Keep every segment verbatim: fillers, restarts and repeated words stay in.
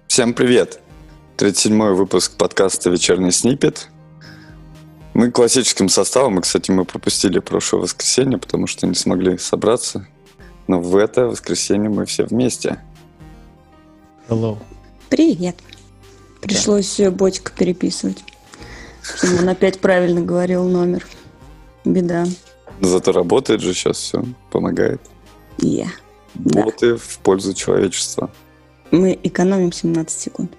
Всем привет! тридцать седьмой выпуск подкаста «Вечерний сниппет». Мы классическим составом, и, кстати, мы пропустили прошлое воскресенье, потому что не смогли собраться. Но в это воскресенье мы все вместе. Hello. Привет. Пришлось да. Ботика переписывать, чтобы он опять правильно говорил номер. Беда. Зато работает же сейчас все, помогает. Yeah. Боты Да. в пользу человечества. Мы экономим семнадцать секунд.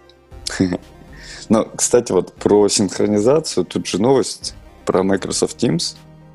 Но, кстати, вот про синхронизацию, тут же новость про Microsoft Teams.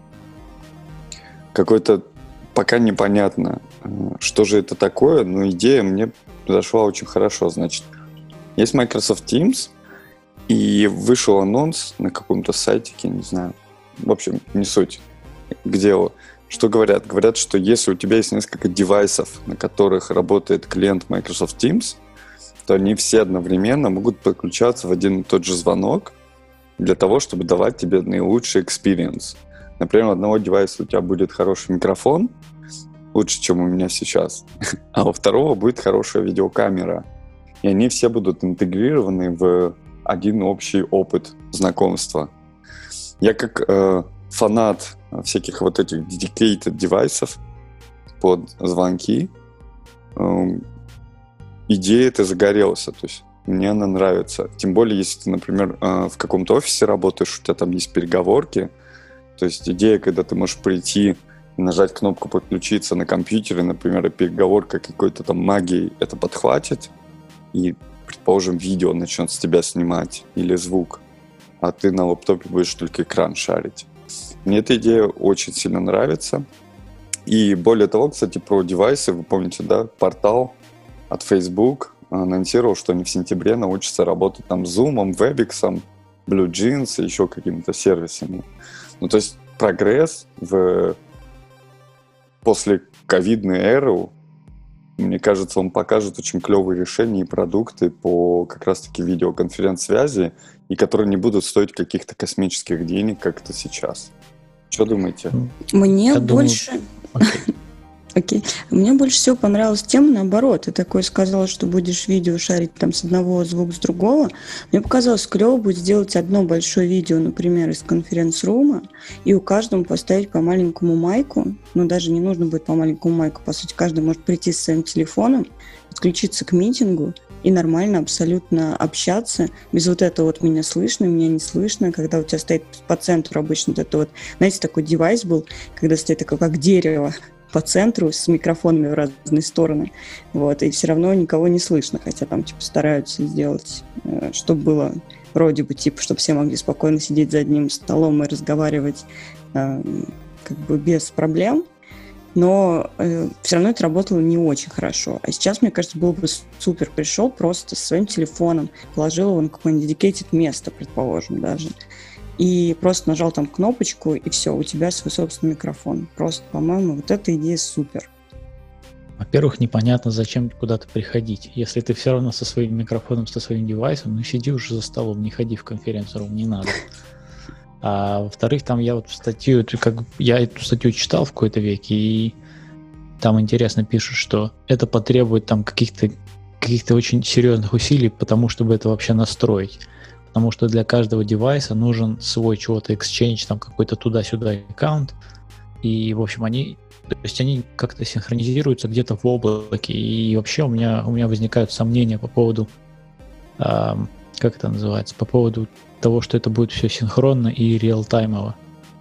Какой-то пока непонятно, что же это такое, но идея мне зашла очень хорошо. Значит, есть Microsoft Teams, и вышел анонс на каком-то сайтике, не знаю, в общем, не суть, где что говорят? Говорят, что если у тебя есть несколько девайсов, на которых работает клиент Microsoft Teams, то они все одновременно могут подключаться в один и тот же звонок для того, чтобы давать тебе наилучший experience. Например, у одного девайса у тебя будет хороший микрофон, лучше, чем у меня сейчас, а у второго будет хорошая видеокамера. И они все будут интегрированы в один общий опыт знакомства. Я как э, фанат всяких вот этих dedicated девайсов под звонки, э, идея эта загорелась. То есть мне она нравится. Тем более, если ты, например, э, в каком-то офисе работаешь, у тебя там есть переговорки. То есть идея, когда ты можешь прийти и нажать кнопку «Подключиться» на компьютере, например, и переговорка какой-то там магией это подхватит, и, предположим, видео начнет с тебя снимать или звук, а ты на лаптопе будешь только экран шарить. Мне эта идея очень сильно нравится. И более того, кстати, про девайсы, вы помните, да, портал от Facebook анонсировал, что они в сентябре научатся работать там с Zoom, Webex, BlueJeans и еще какими-то сервисами. Ну, то есть прогресс в после ковидной эры, мне кажется, он покажет очень клевые решения и продукты по как раз-таки видеоконференц-связи, и которые не будут стоить каких-то космических денег, как это сейчас. Что думаете? Мне Я больше... думаю... Окей. Мне больше всего понравилась тема наоборот. Ты такой сказала, что будешь видео шарить там с одного, звук с другого. Мне показалось, клево будет сделать одно большое видео, например, из конференц-рума, и у каждого поставить по маленькому майку. Ну, даже не нужно будет по маленькому майку. По сути, каждый может прийти с своим телефоном, подключиться к митингу и нормально абсолютно общаться. Без вот этого вот меня слышно, меня не слышно. Когда у тебя стоит по центру обычно вот это вот, знаете, такой девайс был, когда стоит такое, как дерево, по центру с микрофонами в разные стороны, вот, и все равно никого не слышно, хотя там, типа, стараются сделать, э, чтобы было вроде бы, типа, чтобы все могли спокойно сидеть за одним столом и разговаривать э, как бы без проблем, но э, все равно это работало не очень хорошо. А сейчас, мне кажется, было бы супер, пришел просто со своим телефоном, положил его на какое-нибудь dedicated место, предположим, даже, и просто нажал там кнопочку, и все, у тебя свой собственный микрофон. Просто, по-моему, вот эта идея супер. Во-первых, непонятно, зачем куда-то приходить. Если ты все равно со своим микрофоном, со своим девайсом, ну сиди уже за столом, не ходи в конференц-рум, не надо. А во-вторых, там я вот статью, как я эту статью читал в какой-то веке, и там интересно пишут, что это потребует там каких-то, каких-то очень серьезных усилий, потому чтобы это вообще настроить. Потому что для каждого девайса нужен свой чего-то exchange, там какой-то туда-сюда аккаунт. И, в общем, они, то есть они как-то синхронизируются где-то в облаке. И вообще у меня, у меня возникают сомнения по поводу, э, как это называется, по поводу того, что это будет все синхронно и реалтаймово.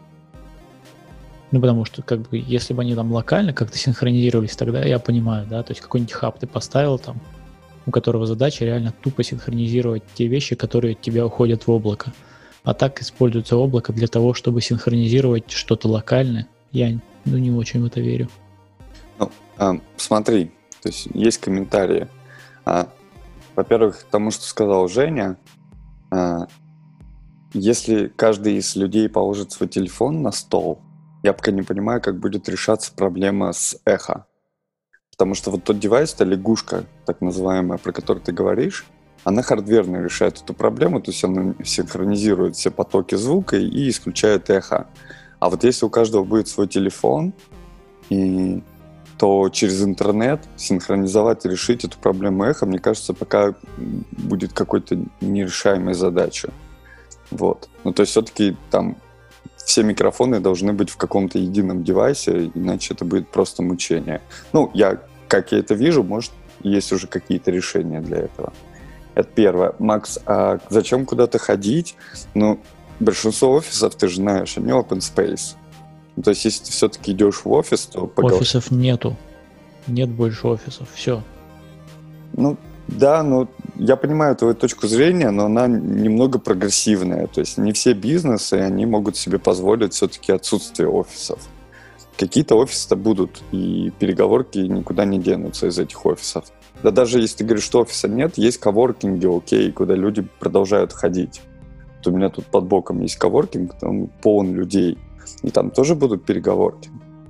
Ну, потому что, как бы, если бы они там локально как-то синхронизировались, тогда я понимаю, да, то есть какой-нибудь хаб ты поставил там, у которого задача реально тупо синхронизировать те вещи, которые от тебя уходят в облако. А так используется облако для того, чтобы синхронизировать что-то локальное. Я ну, не очень в это верю. Ну, а, смотри, то есть есть комментарии. А, во-первых, к тому, что сказал Женя, а, если каждый из людей положит свой телефон на стол, я пока не понимаю, как будет решаться проблема с эхо. Потому что вот тот девайс, та лягушка, так называемая, про которую ты говоришь, она хардверно решает эту проблему, то есть она синхронизирует все потоки звука и исключает эхо. А вот если у каждого будет свой телефон, и то через интернет синхронизовать и решить эту проблему эхо, мне кажется, пока будет какой-то нерешаемой задачей. Вот. Ну, то есть все-таки там все микрофоны должны быть в каком-то едином девайсе, иначе это будет просто мучение. Ну, я, как я это вижу, может, есть уже какие-то решения для этого. Это первое. Макс, а зачем куда-то ходить? Ну, большинство офисов, ты же знаешь, они open space. Ну, то есть, если ты все-таки идешь в офис, то... Поговор... Офисов нету. Нет больше офисов. Все. Ну, да, ну, я понимаю твою точку зрения, но она немного прогрессивная. То есть, не все бизнесы, они могут себе позволить все-таки отсутствие офисов. Какие-то офисы-то будут, и переговорки никуда не денутся из этих офисов. Да даже если ты говоришь, что офиса нет, есть коворкинги, окей, куда люди продолжают ходить. Вот у меня тут под боком есть коворкинг, там полон людей, и там тоже будут переговорки.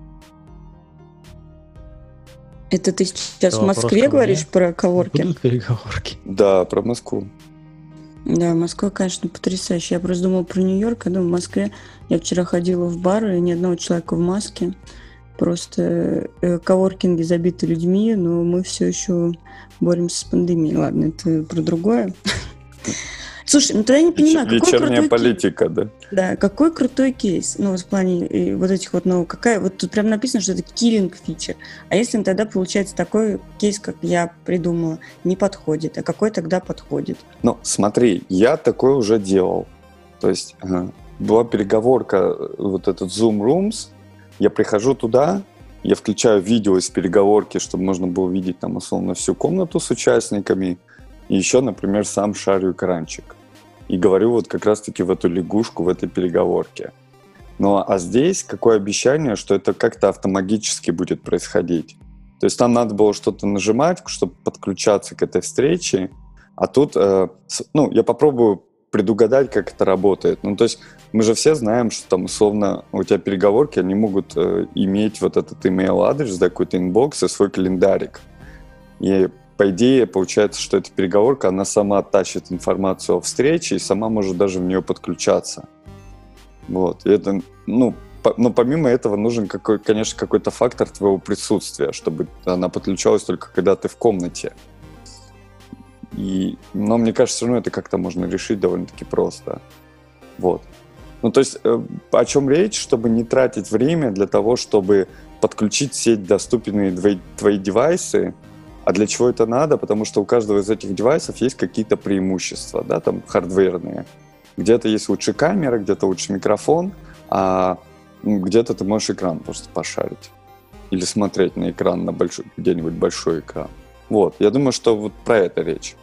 Это ты сейчас Это в Москве говоришь мне. про коворкинг? Будут переговорки. Да, про Москву. Да, Москва, конечно, потрясающая. Я просто думала про Нью-Йорк, я думаю, в Москве. Я вчера ходила в бар, и ни одного человека в маске. Просто э, коворкинги забиты людьми, но мы все еще боремся с пандемией. Ладно, это про другое. Слушай, ну тогда я не понимаю, какой Вечерняя крутой политика, кейс. да. Да, какой крутой кейс. Ну, в плане э, вот этих вот, ну, какая... Вот тут прям написано, что это киллинг фича. А если тогда получается такой кейс, как я придумала, не подходит, а какой тогда подходит? Ну, смотри, я такое уже делал. То есть ага, была переговорка, вот этот Zoom Rooms, я прихожу туда, я включаю видео из переговорки, чтобы можно было видеть там условно всю комнату с участниками, и еще, например, сам шарю экранчик. И говорю вот как раз-таки в эту лягушку, в этой переговорке. Ну, а здесь какое обещание, что это как-то автоматически будет происходить. То есть там надо было что-то нажимать, чтобы подключаться к этой встрече, а тут, э, ну, я попробую предугадать, как это работает. Ну, то есть мы же все знаем, что там, условно, у тебя переговорки, они могут э, иметь вот этот email-адрес, да, какой-то инбокс и свой календарик. И по идее, получается, что эта переговорка, она сама тащит информацию о встрече и сама может даже в нее подключаться. Вот. И это, ну, по, но помимо этого нужен, какой, конечно, какой-то фактор твоего присутствия, чтобы она подключалась только когда ты в комнате. И, но мне кажется, все равно это как-то можно решить довольно-таки просто. Вот. Ну, то есть, э, о чем речь, чтобы не тратить время для того, чтобы подключить в сеть доступные твои, твои девайсы. А для чего это надо? Потому что у каждого из этих девайсов есть какие-то преимущества, да, там, хардверные. Где-то есть лучше камера, где-то лучше микрофон, а ну, где-то ты можешь экран просто пошарить. Или смотреть на экран, на большой, где-нибудь большой экран. Вот, я думаю, что вот про это речь.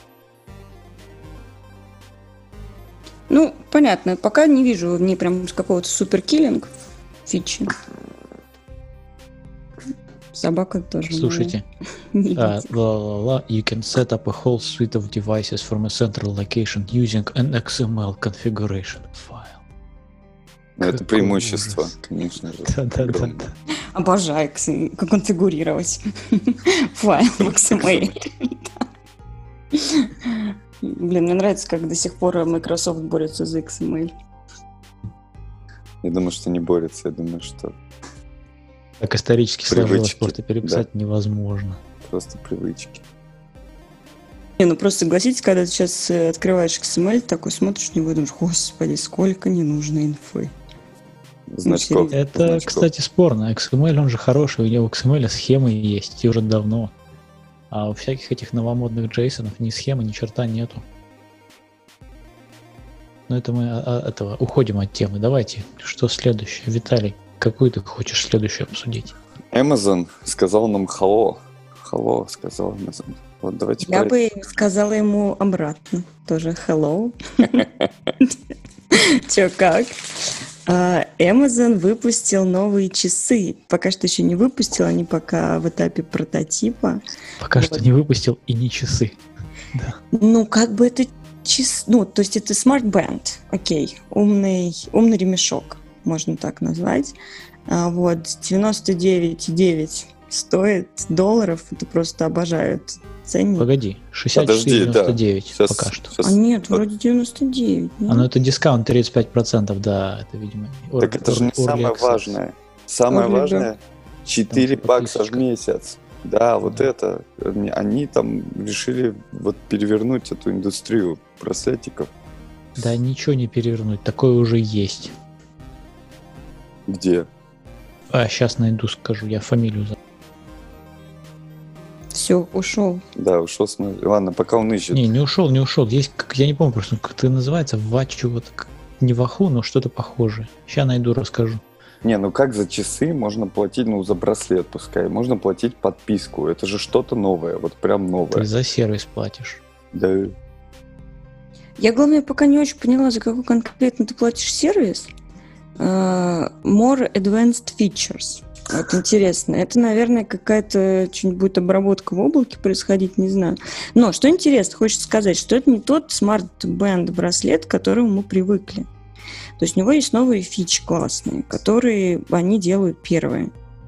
Ну, понятно. Пока не вижу в ней прям какого-то суперкиллинг фичи. Собака тоже. Слушайте, uh, la, la, la, you can set up a whole suite of devices from a central location using an икс эм эл configuration file. Ну, это преимущество, ужас. Конечно же. Да-да-да. Обожаю конфигурировать файл в икс эм эл. Блин, мне нравится, как до сих пор Microsoft борется за икс эм эл. Я думаю, что не борется, я думаю, что... Так исторически привычки, сложилось, просто переписать да. Невозможно. Просто привычки. Не, ну просто согласитесь, когда ты сейчас открываешь икс эм эл, такой смотришь на него и думаешь, господи, сколько ненужной инфы. Значков. Это, значков. Кстати, спорно. икс эм эл, он же хороший, у него в икс эм эл схемы есть, и уже давно. А у всяких этих новомодных джейсонов ни схемы, ни черта нету. Но это мы от этого уходим от темы. Давайте, что следующее? Виталий, какую ты хочешь следующую обсудить? Amazon сказал нам hello. Hello, сказал Amazon. Вот давайте Я про... бы сказала ему обратно. Тоже hello. Чё, как? Amazon выпустил новые часы. Пока что еще не выпустил, они пока в этапе прототипа. Пока вот. Что не выпустил и не часы. Да. Ну, как бы это часы... Ну, то есть это Smart Band, окей. Умный, умный ремешок, можно так назвать. А, вот, девяносто девять целых девять стоит долларов. Это просто обожают. Ценник. Погоди, шестьдесят четыре девяносто девять да. Сейчас, пока что. Сейчас. А нет, вроде девяносто девять. Нет? А ну это дискаунт тридцать пять процентов, да, это, видимо. Так это же не самое важное. Самое важное, четыре бакса в подписочка. месяц. Да, вот Да. это. Они, они там решили вот перевернуть эту индустрию браслетиков. Да ничего не перевернуть, такое уже есть. Где? А, сейчас найду, скажу, я фамилию забыл. Все, ушел. Да, ушел смотреть. Ладно, пока он ищет. Не, не ушел, не ушел. Есть, как я не помню просто, как это называется, вачу, вот к- не ваху, но что-то похожее. Сейчас найду, расскажу. Не, ну как за часы можно платить, ну за браслет пускай, можно платить подписку. Это же что-то новое, вот прям новое. Ты за сервис платишь. Да. Я, главное, пока не очень поняла, за какой конкретно ты платишь сервис. Uh, more advanced features. Вот интересно. Это, наверное, какая-то что-нибудь будет обработка в облаке происходить, не знаю. Но что интересно, хочется сказать, что это не тот Smart Band браслет, к которому мы привыкли. То есть у него есть новые фичи классные, которые они делают первые.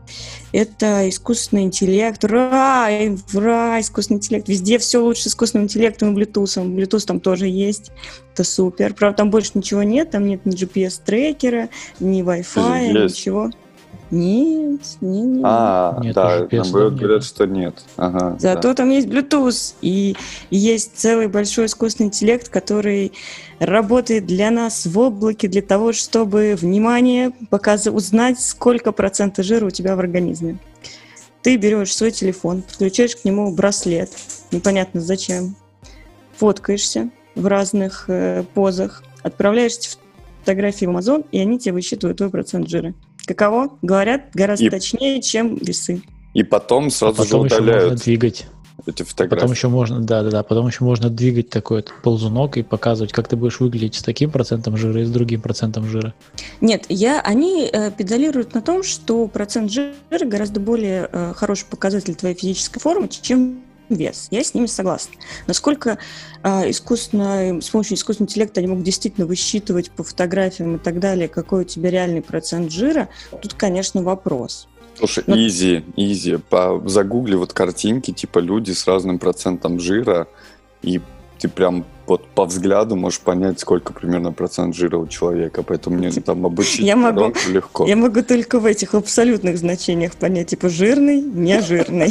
Это искусственный интеллект. Ура! Ура! Искусственный интеллект. Везде все лучше с искусственным интеллектом и Bluetooth. Bluetooth там тоже есть. Это супер. Правда, там больше ничего нет. Там нет ни джи пи эс-трекера, ни Wi-Fi, Есть. ничего. Нет, не, не. А, Нет, да, уже пес наоборот там говорят, нет. что нет. Ага, Зато да. там есть Bluetooth, и есть целый большой искусственный интеллект, который работает для нас в облаке для того, чтобы, внимание, показ... узнать, сколько процента жира у тебя в организме. Ты берешь свой телефон, подключаешь к нему браслет, непонятно зачем, фоткаешься в разных э, позах, отправляешь эти фотографии в Amazon, и они тебе высчитывают твой процент жира. Каково? Говорят, гораздо И- точнее, чем весы. И потом А сразу же потом еще можно удаляют двигать. эти Потом фотографии. еще можно, да, да, да, потом еще можно двигать такой вот ползунок и показывать, как ты будешь выглядеть с таким процентом жира и с другим процентом жира. Нет, я, они э, педалируют на том, что процент жира гораздо более э, хороший показатель твоей физической формы, чем вес. Я с ними согласна. Насколько э, искусственно, с помощью искусственного интеллекта они могут действительно высчитывать по фотографиям и так далее, какой у тебя реальный процент жира, тут, конечно, вопрос. Слушай, Ну- изи, изи. По, загугли вот картинки, типа люди с разным процентом жира, и ты прям вот по взгляду можешь понять, сколько примерно процент жира у человека. Поэтому мне там обучить Я могу- воронку легко. Я могу только в этих абсолютных значениях понять, типа жирный, не жирный.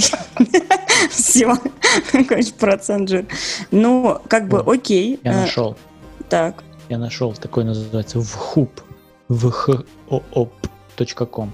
Все, какой процент жира. Ну, как бы, окей. Я э, нашел, Так. я нашел, такой называется вхуп, вхоп точка ком.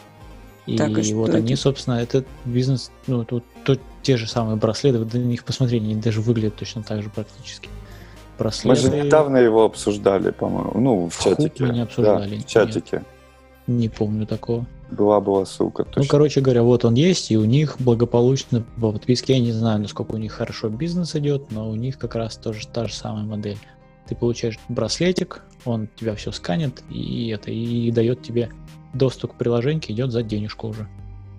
И Так, и что вот это? они, собственно, это бизнес, ну, тут, тут те же самые браслеты, вы на них посмотрели, они даже выглядят точно так же практически. Мы Браслеты, же недавно его обсуждали, по-моему. Ну, в В Хуп чатике. мы не обсуждали, Да, в нет. чатике. не помню такого. Была-была ссылка. Ну, Точно. короче говоря, вот он есть, и у них благополучно по подписке, я не знаю, насколько у них хорошо бизнес идет, но у них как раз тоже та же самая модель. Ты получаешь браслетик, он тебя все сканет и это и дает тебе доступ к приложению, идет за денежку уже.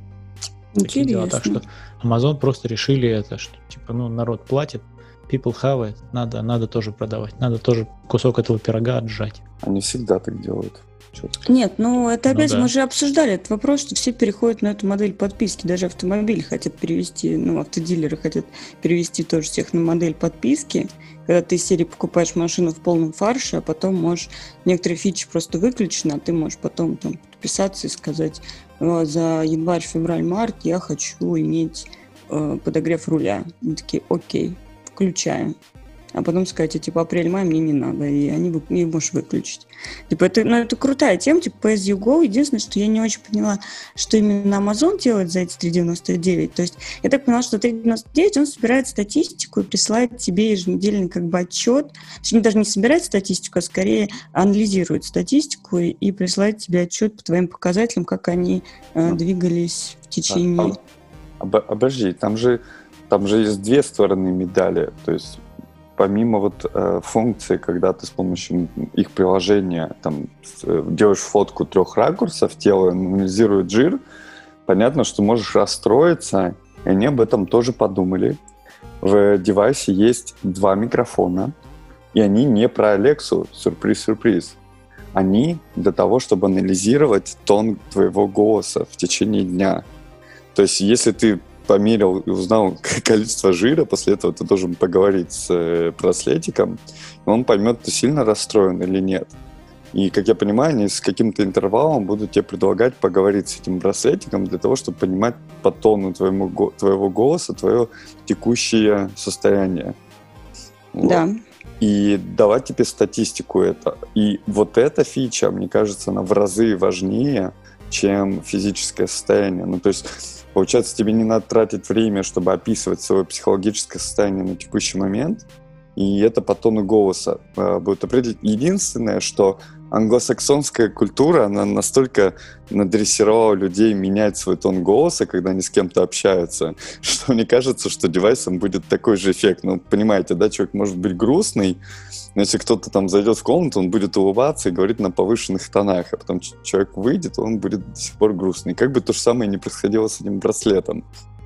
Такие дела. Так что Интересно. Amazon просто решили это, что типа, ну, народ платит, people have it, надо, надо тоже продавать, надо тоже кусок этого пирога отжать. Они всегда так делают. Чё-то. Нет, ну это Ну опять да. мы же обсуждали этот вопрос, что все переходят на эту модель подписки, даже автомобили хотят перевести, ну автодилеры хотят перевести тоже всех на модель подписки, когда ты из серии покупаешь машину в полном фарше, а потом можешь некоторые фичи просто выключены, а ты можешь потом там подписаться и сказать: «О, за январь, февраль, март я хочу иметь э, подогрев руля». Они такие: окей, включаем. А потом сказать: а, типа, апрель-май мне не надо, и они вы, и можешь выключить. Типа, это, ну, это крутая тема, типа, pay as you go. Единственное, что я не очень поняла, что именно Amazon делает за эти три девяносто девять. То есть я так поняла, что три девяносто девять он собирает статистику и присылает тебе еженедельный как бы отчет. Точнее, даже не собирает статистику, а скорее анализирует статистику и, и присылает тебе отчет по твоим показателям, как они э, Ну. двигались в течение... А, об- обожди, там же, там же есть две стороны медали. То есть помимо вот э, функции, когда ты с помощью их приложения там с- э, делаешь фотку трех ракурсов тела, анализирует жир, понятно, что можешь расстроиться, и они об этом тоже подумали. В девайсе есть два микрофона, и они не про Алексу, сюрприз-сюрприз. Они для того, чтобы анализировать тон твоего голоса в течение дня. То есть если ты померил и узнал количество жира, после этого ты должен поговорить с э, браслетиком, и он поймет, ты сильно расстроен или нет. И, как я понимаю, они с каким-то интервалом будут тебе предлагать поговорить с этим браслетиком для того, чтобы понимать по тону твоему, твоего голоса твое текущее состояние. Вот. Да. И давать тебе статистику это. И вот эта фича, мне кажется, она в разы важнее, чем физическое состояние. Ну, то есть, получается, тебе не надо тратить время, чтобы описывать свое психологическое состояние на текущий момент, и это по тону голоса э, будет определить. Единственное, что англосаксонская культура, она настолько надрессировала людей менять свой тон голоса, когда они с кем-то общаются, что мне кажется, что девайсом будет такой же эффект. Ну, понимаете, да, человек может быть грустный, но если кто-то там зайдет в комнату, он будет улыбаться и говорить на повышенных тонах, а потом человек выйдет, он будет до сих пор грустный. Как бы то же самое не происходило с этим браслетом.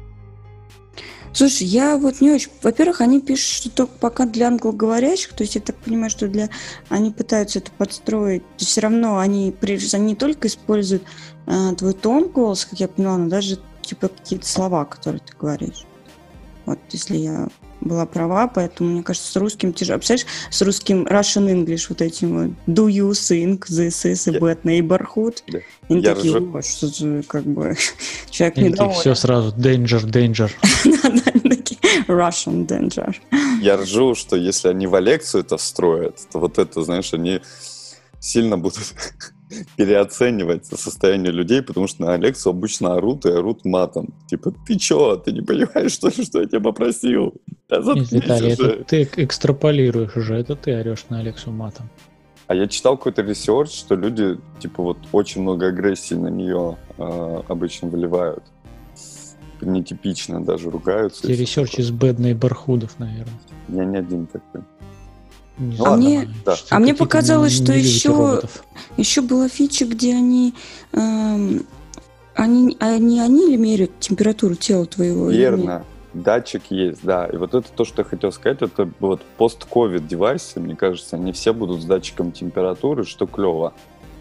Слушай, я вот не очень... Во-первых, они пишут, что только пока для англоговорящих, то есть я так понимаю, что для... они пытаются это подстроить. То есть все равно они, они не только используют а, твой тон голоса, как я поняла, но даже типа какие-то слова, которые ты говоришь. Вот, если я была права, поэтому, мне кажется, с русским тяжело. Представляешь, с русским Russian English вот этим вот do you think this is a bad neighborhood? Yeah. И они Я такие, ржу. о, что же, как бы, человек И недоволен. все сразу, danger, danger. Да-да, они такие, Russian danger. Я ржу, что если они в Алексу это встроят, то вот это, знаешь, они сильно будут переоценивать состояние людей, потому что на Алексу обычно орут и орут матом. Типа, ты чё, ты не понимаешь, что ли, что я тебя попросил? Да Нет, заткнись Виталий, уже. это ты экстраполируешь уже, это ты орешь на Алексу матом. А я читал какой-то ресерч, что люди, типа, вот очень много агрессии на нее э, обычно выливают. Нетипично даже ругаются. Те ресерчи из бэдной бархудов, наверное. Я не один такой. Не Ну знаю, ладно, мне- да. что а мне какие-то показалось, не что любите еще- роботов. Еще была фича, где они... эм, они, они, они ли меряют температуру тела твоего? или нет? Верно. Датчик есть, да. И вот это то, что я хотел сказать, это вот пост-ковид девайсы, мне кажется, они все будут с датчиком температуры, что клево.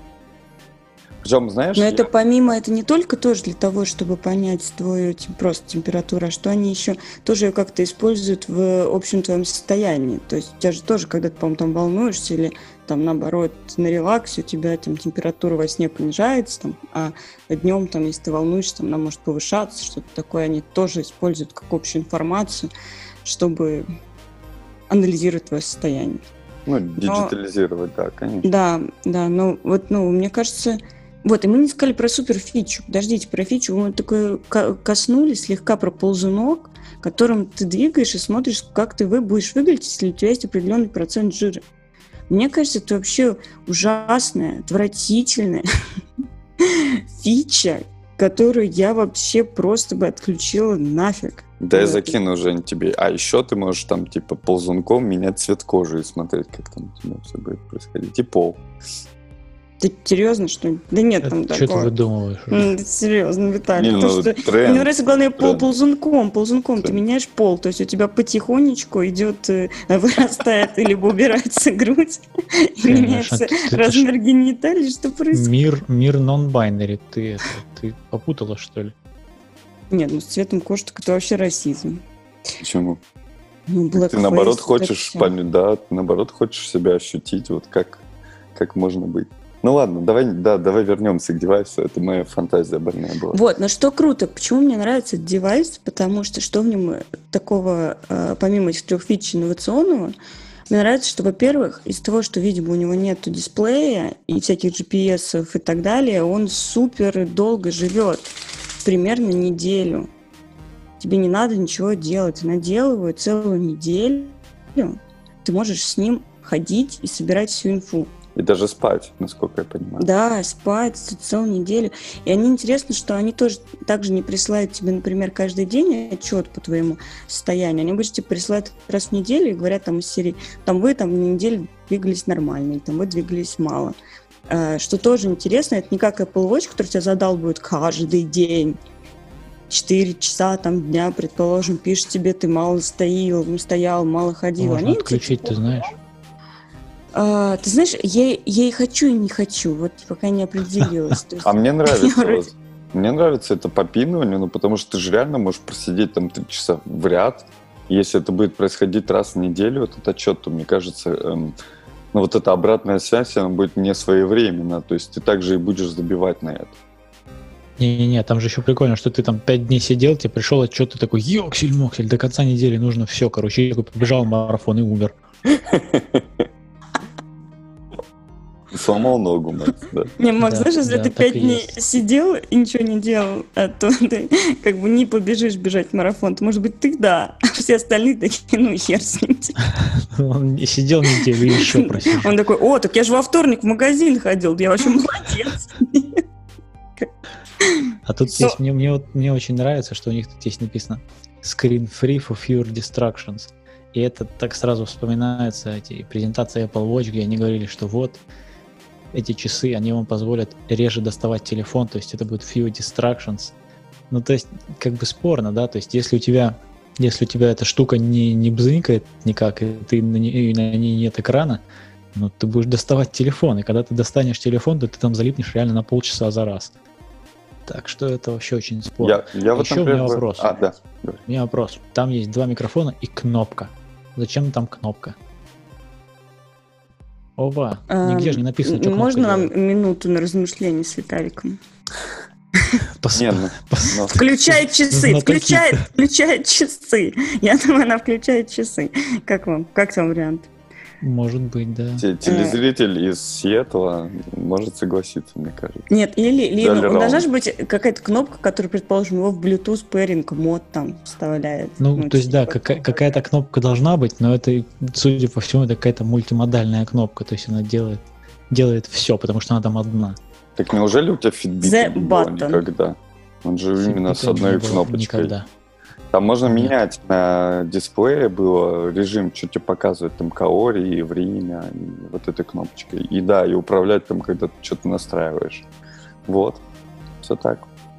Причем, знаешь, Но я- это помимо, это не только тоже для того, чтобы понять твою тем- просто температуру, а что они еще тоже ее как-то используют в общем твоем состоянии. То есть у тебя же тоже, когда ты, по-моему, там волнуешься или там наоборот на релаксе, у тебя там температура во сне понижается, там, а днем, там, если ты волнуешься, там, она может повышаться, что-то такое. Они тоже используют как общую информацию, чтобы анализировать твое состояние. ну, диджитализировать, да, конечно. Да, да, но вот, ну, мне кажется... Вот, и мы не сказали про супер фичу. Подождите, про фичу мы такое ка- коснулись слегка про ползунок, которым ты двигаешь и смотришь, как ты вы будешь выглядеть, если у тебя есть определенный процент жира. Мне кажется, это вообще ужасная, отвратительная фича, которую я вообще просто бы отключила нафиг. Да, я Вот. закину, Жень, тебе. А еще ты можешь там, типа, ползунком менять цвет кожи и смотреть, как там у тебя все будет происходить. И пол. Ты серьезно, что ли? Да нет там Что ты такого. выдумываешь? уже? М, да серьезно, Виталий. Не, то, ну, что... тренд. Мне нравится, главное, пол тренд. ползунком. Ползунком ты Тренд. меняешь пол. То есть у тебя потихонечку идет, э, вырастает или убирается грудь, и Конечно, меняется ты- ты размер гениталий. Что происходит? Мир, мир нон-байнери. Ты, это, ты попутала, что ли? Нет, ну с цветом кожи так это вообще расизм. Почему? Ну, Ты blackface, наоборот вот это хочешь всё. понять, да, ты наоборот хочешь себя ощутить, вот как, как можно быть. Ну ладно, давай, да, давай вернемся к девайсу. Это моя фантазия больная была. Вот, но что круто, почему мне нравится этот девайс, потому что что в нем такого, э, помимо этих трех фич инновационного, мне нравится, что, во-первых, из-за того, что, видимо, у него нету дисплея и всяких джи пи эс и так далее, он супер долго живет, примерно неделю. Тебе не надо ничего делать, ты надел его и целую неделю, ты можешь с ним ходить и собирать всю инфу. И даже спать, насколько я понимаю. Да, спать целую неделю. И они интересно, что они тоже также не присылают тебе, например, каждый день отчет по твоему состоянию. Они обычно тебе присылают раз в неделю и говорят там из серии, там вы там на неделю двигались нормально, или там вы двигались мало. А, что тоже интересно, это не как Apple Watch, который тебя задалбывает каждый день. четыре часа там дня, предположим, пишет тебе, ты мало стоял, стоял, мало ходил. Можно Они отключить, ты знаешь. А, ты знаешь, я, я и хочу, и не хочу. Вот пока не определилась. То есть- А мне нравится, Я вроде- вот, мне нравится это попинывание, ну потому что ты же реально можешь просидеть там три часа в ряд. И если это будет происходить раз в неделю, этот отчет, то мне кажется, эм, Но вот эта обратная связь, она будет не своевременна, то есть ты также и будешь забивать на это. Не-не-не, там же еще прикольно, что ты там пять дней сидел, тебе пришел отчет, ты такой, ёксель-моксель, до конца недели нужно все, короче, я побежал в марафон и умер. Сломал ногу, Макс, да. Не, Макс, Да, знаешь, если да, ты так пять и дней есть. сидел и ничего не делал, а то ты как бы не побежишь бежать марафон, то, может быть, ты да, а все остальные такие, ну, хер с ним. Он и сидел неделю и еще просил. Он такой, о, так я же во вторник в магазин ходил, я вообще молодец. А тут Со- есть, мне, мне, вот, мне очень нравится, что у них тут есть написано Screen free for fewer distractions. И это так сразу вспоминается эти презентации Apple Watch, где они говорили, что вот эти часы, они вам позволят реже доставать телефон, то есть это будет fewer distractions. Ну, то есть, как бы спорно, да, то есть если у тебя, если у тебя эта штука не, не бзынькает никак, и ты на ней, и на ней нет экрана, ну, ты будешь доставать телефон, и когда ты достанешь телефон, то ты там залипнешь реально на полчаса за раз. Так что это вообще очень спорно. Я, я вот, Еще у например, меня в- вопрос. А, да. У меня вопрос. Там есть два микрофона и кнопка. Зачем там кнопка? Оба, нигде же не написано, что кнопка Можно нам делает. минуту на размышление с Виталиком? Пос- Не, ну, ну, Включает часы, Знатоки. включает, включает часы. Я думаю, она включает часы. Как вам? Как там вариант? Может быть, да. те- телезритель из Сиэтла может согласиться, мне кажется. Нет, или, или Дали ну, раунд. должна же быть какая-то кнопка, которая, предположим, его в Bluetooth pairing мод там вставляет. Ну, то есть, да, типа какая- того. какая-то кнопка должна быть, но это, судя по всему, это какая-то мультимодальная кнопка. То есть она делает, делает все, потому что она там одна. Так неужели у тебя фитбита The не было button. никогда? Он же именно с Фитбита одной не было кнопочкой. Никогда. Там можно Нет. менять на дисплее было режим, что тебе показывает там калории, время, и вот этой кнопочкой. И да, и управлять там, когда ты что-то настраиваешь. Вот. Все так.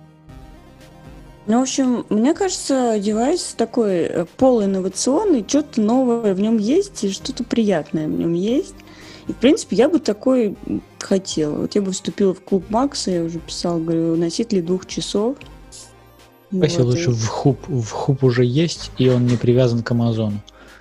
Ну, в общем, мне кажется, девайс такой э, полуинновационный, что-то новое в нем есть и что-то приятное в нем есть. И, в принципе, я бы такой м, хотела. Вот я бы вступила в клуб Макса, я уже писала, говорю, носитель двух часов. Если Вот, лучше и- в хуб, в хуб уже есть, и он не привязан к Амазону.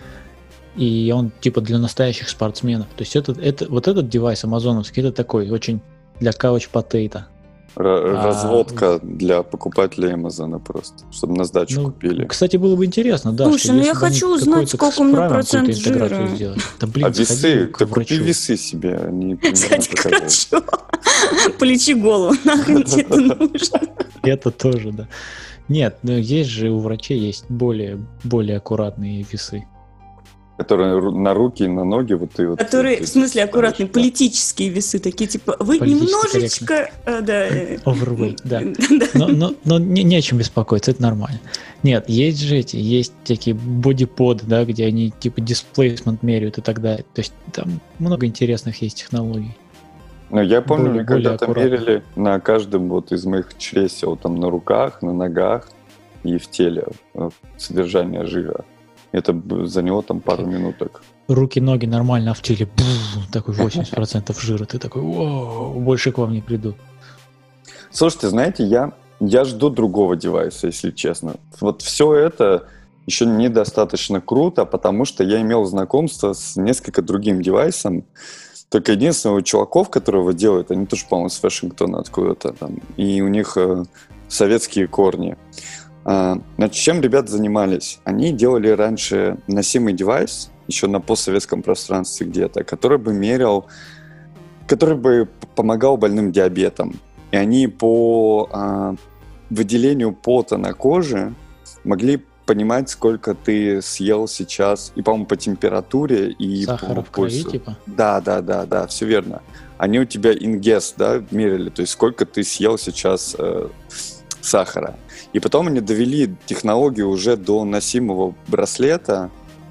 И он типа для настоящих спортсменов. То есть этот, это, вот этот девайс амазоновский, это такой очень для couch potato. Р- А, Разводка для покупателей Амазона просто, чтобы на сдачу Ну, купили. кстати, было бы интересно, да. Слушай, что ну если я бы они хочу узнать, какой-то сколько у меня с Prime процент какую-то интеграцию жира. сделать. Да блин, А сходи весы, к ты купи врачу. весы себе, они примерно Кстати, показывают. хорошо. Полечи голову, нахрен тебе это нужно. Это тоже, да. Нет, ну есть же у врачей есть более, более аккуратные весы. Которые ру- на руки и на ноги вот ты вот... Которые, ты в смысле, аккуратные, ставишь, да. политические весы, такие типа, вы Политически немножечко, э, да, э, Overweight, да. да. Но, но, но не, не о чем беспокоиться, это нормально. Нет, есть же эти, есть такие бодиподы, да, где они типа displacement меряют и так далее. То есть там много интересных есть технологий. Ну, я помню, более- мы когда-то более аккуратно. мерили на каждом вот из моих чресел, там на руках, на ногах и в теле э, содержание жира. Это б- заняло там пару минуток. Руки, ноги нормально, а в теле бум, такой восемьдесят процентов жира. Ты такой, «Воу, больше к вам не приду». Слушайте, знаете, я, я жду другого девайса, если честно. Вот все это еще недостаточно круто, потому что я имел знакомство с несколько другим девайсом. Только единственное, у чуваков, которые его делают, они тоже, по-моему, с Вашингтона откуда-то там. И у них э, советские корни. А, значит, чем ребята занимались? Они делали раньше носимый девайс, еще на постсоветском пространстве где-то, который бы мерял, который бы п- помогал больным диабетом. И они по а, выделению пота на коже могли понимать, сколько ты съел сейчас, и, по-моему, по температуре, и Сахара по в крови, пульсу. типа. Да, да, да, да, все верно. Они у тебя ингест, да, мерили, то есть сколько ты съел сейчас э, сахара. И потом они довели технологию уже до носимого браслета.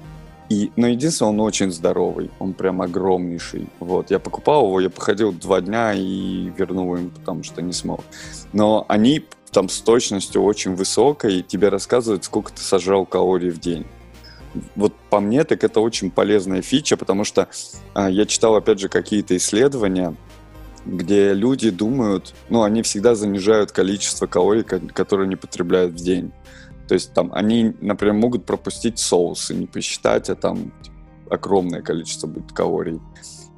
И, но единственное, он очень здоровый, он прям огромнейший. Вот, я покупал его, я походил два дня и вернул им, потому что не смог. Но они там с точностью очень высокой тебе рассказывают, сколько ты сожрал калорий в день. Вот по мне, так это очень полезная фича, потому что а, я читал, опять же, какие-то исследования, где люди думают, ну, они всегда занижают количество калорий, ко- которые они потребляют в день. То есть там они, например, могут пропустить соусы, не посчитать, а там огромное количество будет калорий.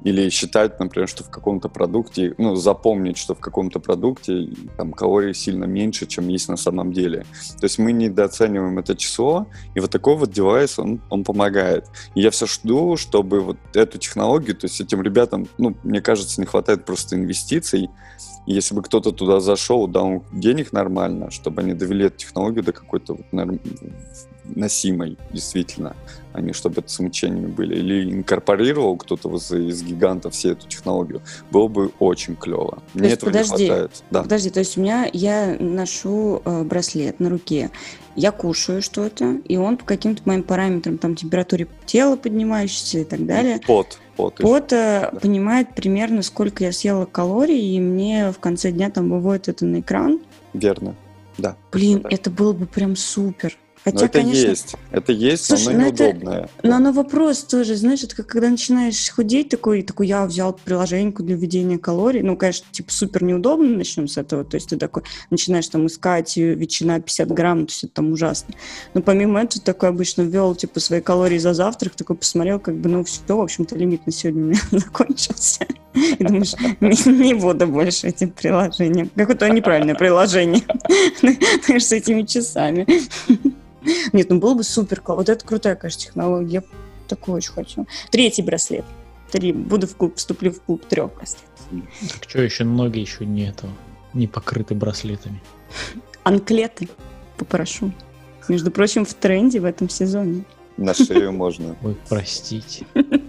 или считать, например, что в каком-то продукте, ну, запомнить, что в каком-то продукте там калорий сильно меньше, чем есть на самом деле. То есть мы недооцениваем это число, и вот такой вот девайс, он, он помогает. И я все жду, чтобы вот эту технологию, то есть этим ребятам, ну, мне кажется, не хватает просто инвестиций. И если бы кто-то туда зашел, дал денег нормально, чтобы они довели эту технологию до какой-то вот, наверное, носимой, действительно, а не чтобы это с мучениями были. Или инкорпорировал кто-то из, из гигантов всю эту технологию, было бы очень клево. То Мне есть, этого подожди, не хватает. Да. Подожди, то есть у меня, я ношу э, браслет на руке, я кушаю что-то, и он по каким-то моим параметрам, там, температуре тела поднимающейся и так далее, Пот. Пот, пот э, да. понимает примерно, сколько я съела калорий, и мне в конце дня там выводит это на экран. Верно, да. Блин, это было бы прям супер. Хотя, но это конечно, есть, это есть, слушай, но оно это, неудобное. Но оно вопрос тоже, знаешь, это как когда начинаешь худеть, такой, такой, я взял приложеньку для введения калорий, ну, конечно, типа супер неудобно, начнем с этого, то есть ты такой начинаешь там искать ветчина пятьдесят грамм, то есть это там ужасно. Но помимо этого, такой обычно ввел, типа, свои калории за завтрак, такой посмотрел, как бы, ну, все, в общем-то, лимит на сегодня у меня закончился. И думаешь, не буду больше этим приложением. Какое-то неправильное приложение, знаешь, с этими часами. Нет, ну было бы супер классно. Вот это крутая, конечно, технология. Я такую очень хочу. Третий браслет. Три. Буду в клуб, вступлю в клуб трех браслетов. Так что еще ноги еще не этого, не покрыты браслетами. Анклеты попрошу. Между прочим, в тренде в этом сезоне. На шею можно. Ой, простите.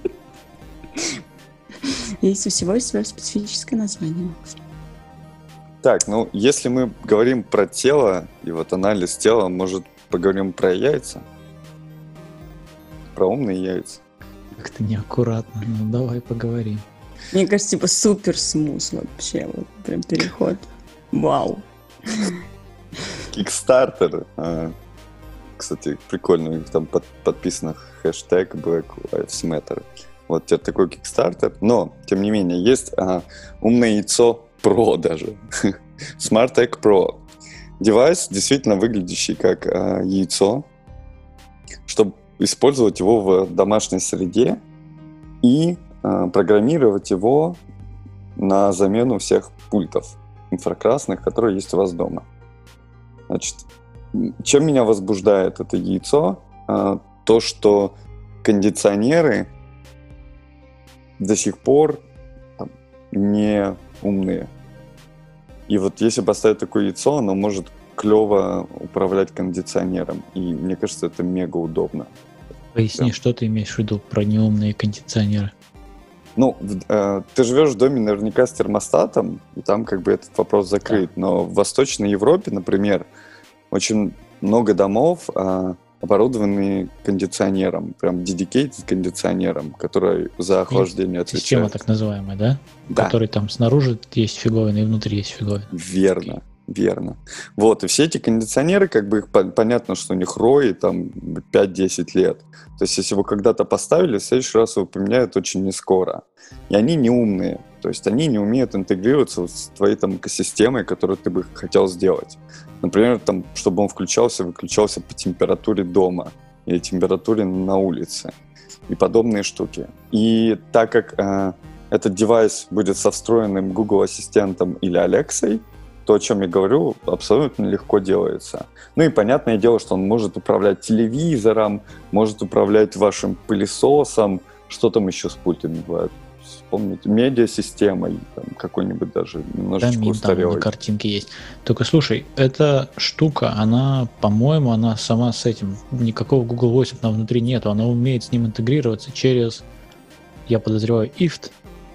Есть у всего есть свое специфическое название. Так, ну, если мы говорим про тело, и вот анализ тела, может, поговорим про яйца? Про умные яйца? Как-то неаккуратно, ну давай поговорим. Мне кажется, типа супер смус вообще, вот прям переход. Вау. Kickstarter. А, кстати, прикольно, у них там под, подписано хэштег Black Lives Matter. Вот теперь такой Kickstarter. Но, тем не менее, есть а, умное яйцо Pro даже. Smart Egg Pro. Девайс, действительно выглядящий как а, яйцо, чтобы использовать его в домашней среде и а, программировать его на замену всех пультов инфракрасных, которые есть у вас дома. Значит, чем меня возбуждает это яйцо? А, то, что кондиционеры до сих пор там, не умные. И вот если поставить такое яйцо, оно может клево управлять кондиционером. И мне кажется, это мега удобно. Поясни, да. Что ты имеешь в виду про неумные кондиционеры? Ну, э, ты живешь в доме наверняка с термостатом, и там как бы этот вопрос закрыт. Да. Но в Восточной Европе, например, очень много домов э, оборудованы кондиционером, прям dedicated кондиционером, который за охлаждение отвечает. Система так называемая, да? Да. Который там снаружи есть фиговина и внутри есть фиговина. Верно, верно. Вот, и все эти кондиционеры, как бы их по- понятно, что у них рои там пять-десять лет. То есть, если вы когда-то поставили, в следующий раз его поменяют очень нескоро. И они не умные. То есть, они не умеют интегрироваться с твоей там экосистемой, которую ты бы хотел сделать. Например, там, чтобы он включался, выключался по температуре дома или температуре на улице. И подобные штуки. И так как э, этот девайс будет со встроенным Google Ассистентом или Алексой, то, о чем я говорю, абсолютно легко делается. Ну и понятное дело, что он может управлять телевизором, может управлять вашим пылесосом, что там еще с пультами бывает. Вспомните, медиасистемой, там, какой-нибудь даже немножечко да, устарелой. Там на картинке есть. Только слушай, эта штука, она, по-моему, она сама с этим, никакого Google Voice там внутри нету, она умеет с ним интегрироваться через, я подозреваю, ай эф ти.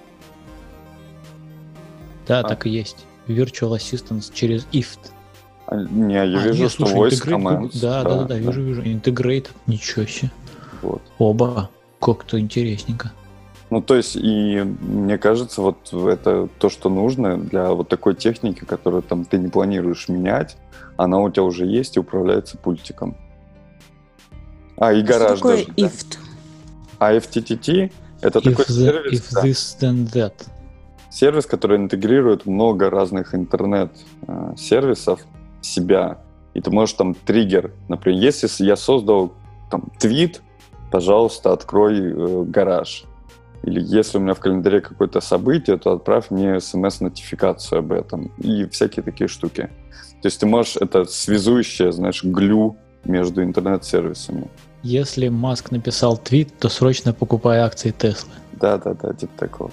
Да, а. так и есть. Virtual Assistant через ай эф ти. А, не, я а, вижу, нет, что слушай, Voice Commands. Да, да, да, да, да, вижу, вижу. Integrate, ничего себе. Вот. Оба, как-то интересненько. Ну, то есть, и мне кажется, вот это то, что нужно для вот такой техники, которую там ты не планируешь менять, она у тебя уже есть и управляется пультиком. А, и а гараж что такое даже. ай эф ти? Да? А ай эф ти ти ти это If такой the, сервис. If да. this, then that. Сервис, который интегрирует много разных интернет-сервисов в себя. И ты можешь там триггер, например, если я создал там твит, пожалуйста, открой э, гараж. Или если у меня в календаре какое-то событие, то отправь мне смс-нотификацию об этом. И всякие такие штуки. То есть ты можешь, это связующее, знаешь, глю между интернет-сервисами. Если Маск написал твит, то срочно покупай акции Теслы. Да-да-да, типа такого.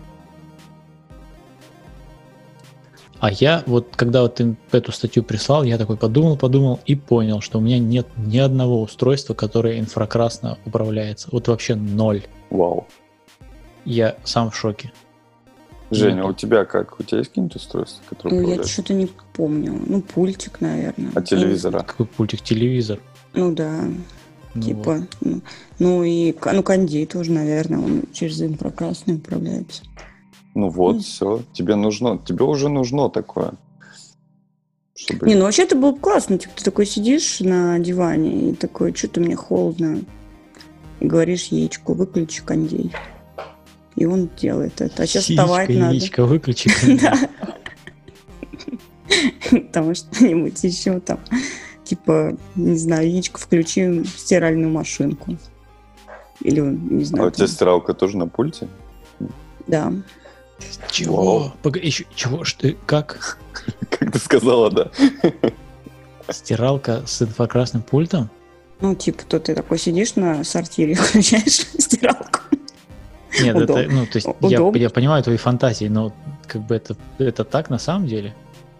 А я вот, когда вот ты эту статью прислал, я такой подумал-подумал и понял, что у меня нет ни одного устройства, которое инфракрасно управляется. Вот вообще ноль. Вау. Я сам в шоке. Женя, Нет. а у тебя как? У тебя есть какие-нибудь устройства, которые Ну, я управляют? что-то не помню. Ну, пультик, наверное. А телевизора? Какой пультик? Телевизор. Ну да, Ну типа. вот. Ну, ну и к- ну, кондей тоже, наверное, он через инфракрасный управляется. Ну вот, Ну. все. Тебе нужно, тебе уже нужно такое. Чтобы... Не, ну вообще это было бы классно. Типа ты такой сидишь на диване и такой, что-то мне холодно. И говоришь яичку, выключи кондей. И он делает это. А сейчас Сиська, вставать надо. яичко, выключи. Да. Там что-нибудь еще там. Типа, не знаю, яичко включи стиральную машинку. Или, не А знаю. у тебя там- стиралка тоже на пульте? Да. Чего? Вау. Погоди, еще, чего? Что, как? Как ты сказала, да? Стиралка с инфракрасным пультом? Ну, типа, то ты такой сидишь на сортире, включаешь стиралку. Нет, это, Удобно. ну, то есть я, Удобно. я понимаю твои фантазии, но как бы это, это так на самом деле?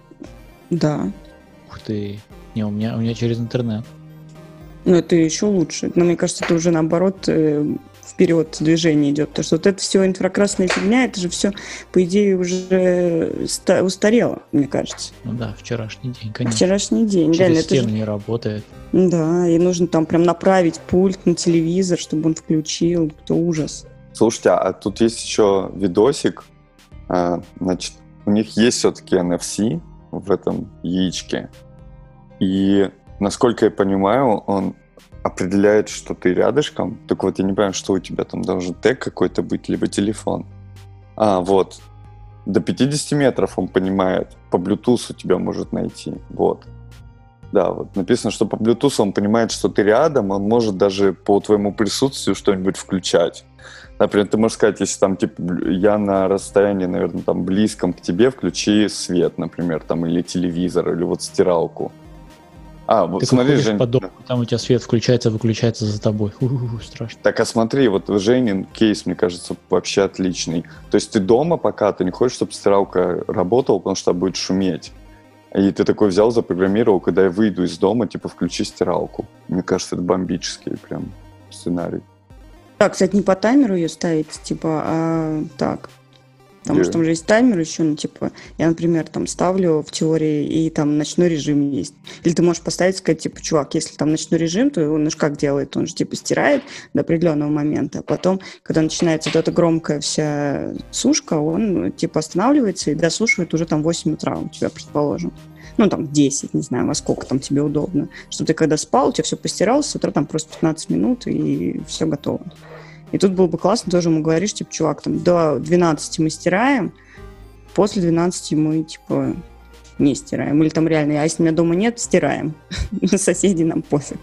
Да. Ух ты. Не, у меня, у меня через интернет. Но это еще лучше. Но мне кажется, это уже наоборот э, вперед движение идет. Потому что вот это все инфракрасная фигня, это же все, по идее, уже ста- устарело, мне кажется. Ну да, вчерашний день, конечно. Вчерашний день. Через Реально, это стену же- не работает. Да, и нужно там прям направить пульт на телевизор, чтобы он включил. Это ужас. Слушайте, а тут есть еще видосик. А, Значит, у них есть все-таки эн эф си в этом яичке. И, насколько я понимаю, он определяет, что ты рядышком. Только вот я не понимаю, что у тебя там должен тег какой-то быть, либо телефон. А, вот. До пятидесяти метров он понимает. По Bluetooth тебя может найти. Вот. Да, вот написано, что по Bluetooth он понимает, что ты рядом, он может даже по твоему присутствию что-нибудь включать. Например, ты можешь сказать, если там, типа, бл- я на расстоянии, наверное, там, близком к тебе, включи свет, например, там, или телевизор, или вот стиралку. А, вот Ты смотри, ходишь Жень, по дому, там у тебя свет включается, выключается за тобой. У-у-у, страшно. так, а смотри, вот Женин кейс, мне кажется, вообще отличный. То есть ты дома пока, ты не хочешь, чтобы стиралка работала, потому что будет шуметь. И ты такой взял, запрограммировал, когда я выйду из дома, типа, включи стиралку. Мне кажется, это бомбический прям сценарий. Так, кстати, не по таймеру ее ставить, типа, а так. Потому Где? что там же есть таймер еще, ну, типа, я, например, там ставлю в теории, и там ночной режим есть. Или ты можешь поставить, сказать, типа, чувак, если там ночной режим, то он же как делает? Он же, типа, стирает до определенного момента, а потом, когда начинается вот эта громкая вся сушка, он, ну, типа, останавливается и досушивает уже там в восемь утра у тебя, предположим. Ну, там, в десять, не знаю, во сколько там тебе удобно. Чтобы ты, когда спал, у тебя все постиралось, с утра там просто пятнадцать минут, и все готово. И тут было бы классно, тоже ему говоришь, типа, чувак, там, до двенадцати мы стираем, после двенадцати мы, типа, не стираем. Или там реально, а если меня дома нет, стираем. На соседей нам пофиг.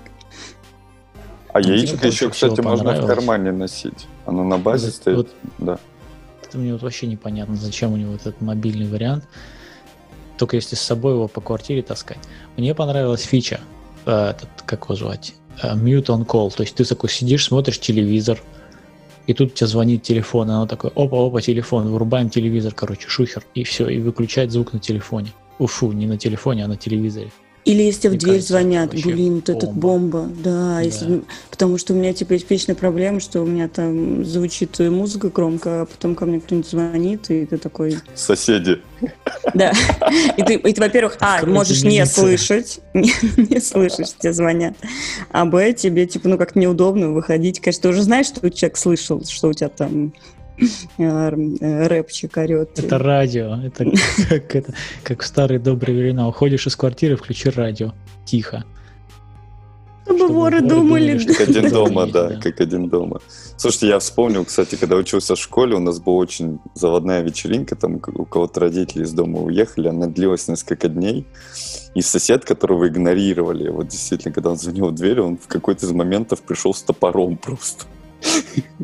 А Мне яичко больше еще, кстати, всего можно в понравилось. кармане носить. Оно на базе Вот- стоит. вот Да. Это мне вот вообще непонятно, зачем у него вот этот мобильный вариант. Только если с собой его по квартире таскать. Мне понравилась фича, э, этот, как его звать, э, Mute on Call. То есть ты такой сидишь, смотришь телевизор, и тут тебе звонит телефон, и оно такое, опа-опа, телефон, вырубаем телевизор, короче, шухер, и все, и выключать звук на телефоне. Уфу, не на телефоне, а на телевизоре. Или если в Мне дверь кажется, звонят, это вообще блин, вот этот бомба. бомба. Да, Да. если, потому что у меня типа есть вечная проблема, что у меня там звучит музыка громко, а потом ко мне кто-нибудь звонит, и ты такой... Соседи. Да. И ты, и ты, во-первых, а, Откройте можешь не милицию. слышать, не, не слышишь, тебе звонят. А б, тебе типа, ну как неудобно выходить. Конечно, ты уже знаешь, что человек слышал, что у тебя там э, э, рэпчик орет. Это радио, это как, это как в старые добрые времена. Уходишь из квартиры, включи радио, тихо. Чтобы чтобы воры воры думали, думали, что Как один Да, дома, есть, да, да. как один дома. Слушайте, я вспомнил, кстати, когда учился в школе, у нас была очень заводная вечеринка, там у кого-то родители из дома уехали, она длилась несколько дней, и сосед, которого игнорировали, вот действительно, когда он звонил в дверь, он в какой-то из моментов пришел с топором просто.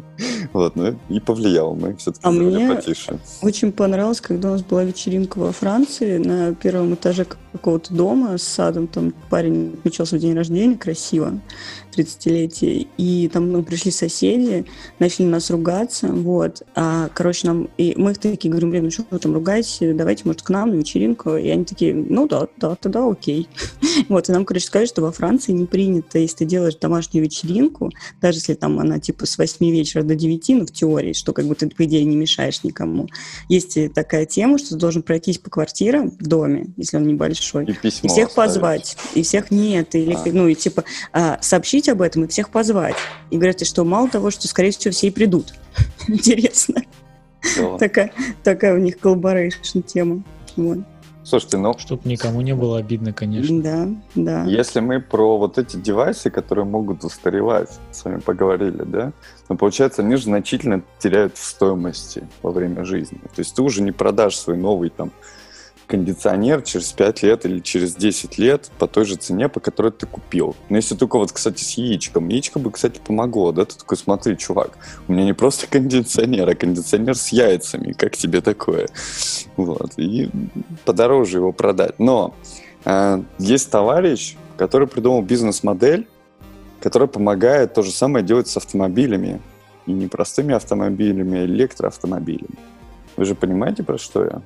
Вот, ну и повлиял, мы все-таки А сделали мне потише. очень понравилось, когда у нас была вечеринка во Франции на первом этаже какого-то дома с садом, там парень отмечал свой день рождения, красиво, тридцатилетие, и там ну, пришли соседи, начали нас ругаться, вот, а, короче, нам, и мы их такие говорим, блин, ну что вы там ругаетесь, давайте, может, к нам на вечеринку, и они такие, ну да, да, тогда окей. Вот, и нам, короче, сказали, что во Франции не принято, если ты делаешь домашнюю вечеринку, даже если там она типа с восьми вечера до девяти, ну, в теории, что как бы ты, по идее, не мешаешь никому. Есть и такая тема, что ты должен пройтись по квартирам в доме, если он небольшой, И и, письмо всех оставить. позвать, и всех нет, или, А. ну, и типа а, сообщить об этом и всех позвать. И говорят, что мало того, что, скорее всего, все и придут. Интересно. Всё. Такая, такая у них коллаборейшн тема. Вот. Слушайте, ну, Чтобы никому не было обидно, конечно. Да, да. если мы про вот эти девайсы, которые могут устаревать, с вами поговорили, да, но получается, они же значительно теряют в стоимости во время жизни. То есть ты уже не продашь свой новый там кондиционер через пять лет или через десять лет по той же цене, по которой ты купил. Но если только вот, кстати, с яичком. Яичко бы, кстати, помогло, да? Ты такой, смотри, чувак, у меня не просто кондиционер, а кондиционер с яйцами. Как тебе такое? Вот. И подороже его продать. Но э, есть товарищ, который придумал бизнес-модель, которая помогает то же самое делать с автомобилями. И не простыми автомобилями, а электроавтомобилями. Вы же понимаете, про что я?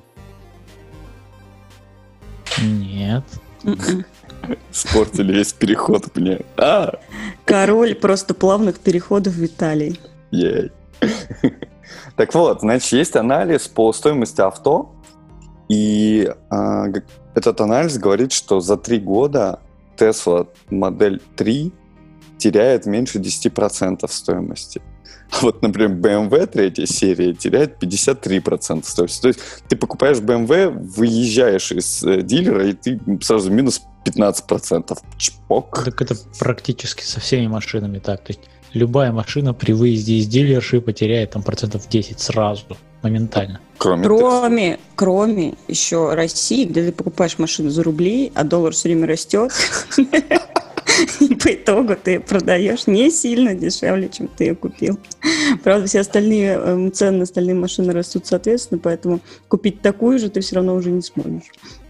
Нет. М-м. Спортили весь переход мне. А! Король просто плавных переходов Виталий. Ей. Так вот, значит, есть анализ по стоимости авто, и а, г- этот анализ говорит, что за три года Tesla модель три теряет меньше десять процентов стоимости. А вот, например, бэ эм вэ третья серия теряет пятьдесят три процента стоимости. То есть ты покупаешь бэ эм вэ, выезжаешь из э, дилера, и ты сразу минус пятнадцать процентов. Чпок. Так это практически со всеми машинами так. То есть любая машина при выезде из дилерши потеряет там процентов десять сразу, моментально. Кроме Tesla. Кроме, кроме еще России, где ты покупаешь машину за рубли, а доллар все время растет, и по итогу ты продаешь не сильно дешевле, чем ты ее купил. Правда, все остальные эм, цены на остальные машины растут соответственно, поэтому купить такую же ты все равно уже не сможешь.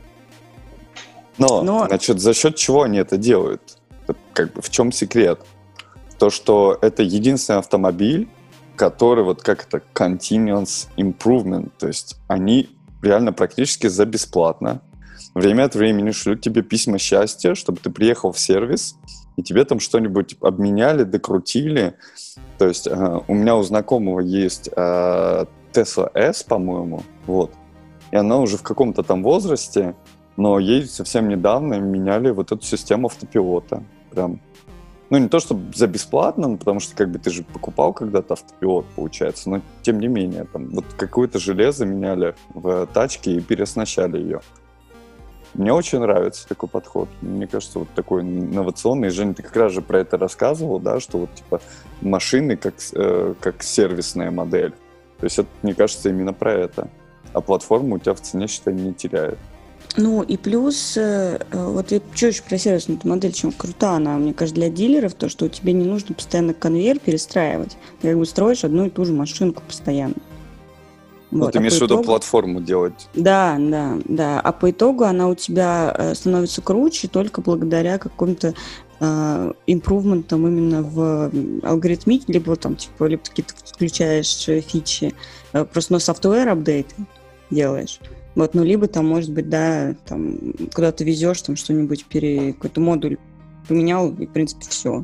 Но, Но- значит, за счет чего они это делают? Это как бы в чем секрет? То, что это единственный автомобиль, который вот как это continuous improvement, то есть они реально практически за бесплатно время от времени шлют тебе письма счастья, чтобы ты приехал в сервис, и тебе там что-нибудь обменяли, докрутили. То есть э, у меня у знакомого есть э, Tesla S, по-моему, вот, и она уже в каком-то там возрасте, но ей совсем недавно меняли вот эту систему автопилота. Прям. Ну, не то, чтобы за бесплатно, ну, потому что как бы ты же покупал когда-то автопилот, получается, но тем не менее, там вот какое-то железо меняли в тачке и переоснащали ее. Мне очень нравится такой подход. Мне кажется, вот такой инновационный. Женя, ты как раз же про это рассказывал, да, что вот типа машины как, э, как сервисная модель. То есть это, мне кажется, именно про это. А платформа у тебя в цене, считай, не теряет. Ну и плюс, э, вот я чуть еще про сервисную эту модель, чем крута она, мне кажется, для дилеров, то, что тебе не нужно постоянно конвейер перестраивать. Ты как бы строишь одну и ту же машинку постоянно. Ну, Вот, ты а имеешь по в виду итогу- платформу делать. Да, да, да. А по итогу она у тебя э, становится круче только благодаря каким-то э, импрувментам именно в алгоритмике, либо вот там, типа, либо какие-то включаешь э, фичи, э, просто ну, софтвер апдейт делаешь. Вот, ну, либо там, может быть, да, там, куда ты везешь, там что-нибудь, пере... какой-то модуль поменял, и, в принципе, все.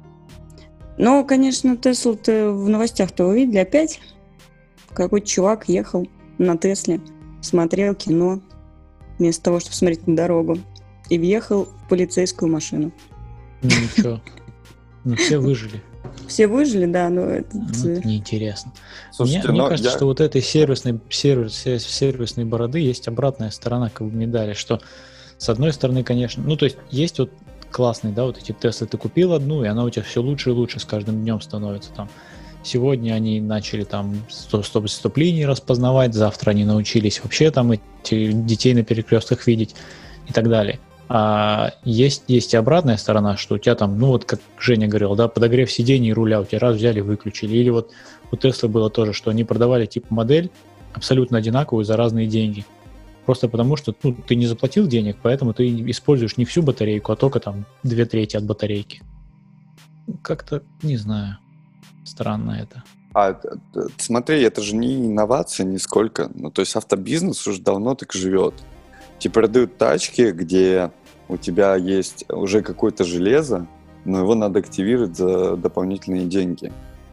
Но, конечно, Теслу-то в новостях-то увидели опять. Какой-то чувак ехал на Тесле, смотрел кино, вместо того, чтобы смотреть на дорогу, и въехал в полицейскую машину. Ну ничего. Ну все выжили. Все выжили, да, но этот, Ну, э, это неинтересно. Слушайте, мне мне но кажется, я- что вот этой сервисной, сервис, се- сервисной бороды есть обратная сторона как бы медали, что с одной стороны, конечно, ну то есть есть вот классные, да, вот эти тесты, ты купил одну, и она у тебя все лучше и лучше с каждым днем становится там. Сегодня они начали там стоп- стоп-линии распознавать, завтра они научились вообще там эти детей на перекрестках видеть и так далее. А есть, есть и обратная сторона, что у тебя там, ну вот как Женя говорил, да, подогрев сидений и руля у тебя раз взяли, выключили. Или вот у Tesla было тоже, что они продавали типа модель абсолютно одинаковую за разные деньги. Просто потому что ну, ты не заплатил денег, поэтому ты используешь не всю батарейку, а только там две трети от батарейки. Как-то, не знаю, странно это. А смотри, это же не инновация нисколько. Ну, то есть автобизнес уже давно так живет. Тебе продают тачки, где у тебя есть уже какое-то железо, но его надо активировать за дополнительные деньги.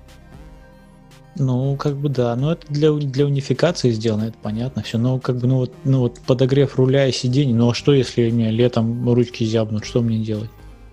Ну, как бы да, но это для, для унификации сделано, это понятно все. Но как бы, ну вот, ну вот подогрев руля и сидений, ну а что, если мне летом ручки зябнут, что мне делать?